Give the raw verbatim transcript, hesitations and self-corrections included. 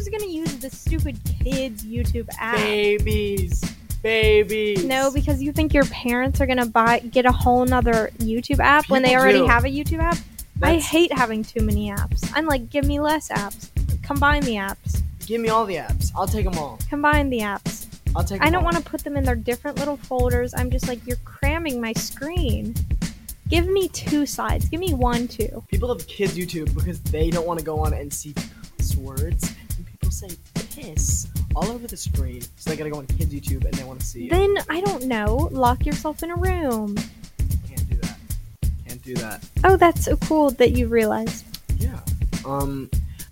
who's gonna use the stupid kids YouTube app? Babies. Babies. No, because you think your parents are gonna buy get a whole nother YouTube app when they People already do. have a YouTube app? I That's- hate having too many apps. I'm like, give me less apps. Combine the apps. Give me all the apps. I'll take them all. Combine the apps. I'll take I them don't all. want to put them in their different little folders. I'm just like, you're cramming my screen. Give me two sides. Give me one, two. People have kids YouTube because they don't want to go on and see cuss words. And people say piss all over the screen. So they gotta go on kids YouTube and they want to see it. Then, I don't know, lock yourself in a room. Can't do that. Can't do that. Oh, that's so cool that you realized. Yeah. Um,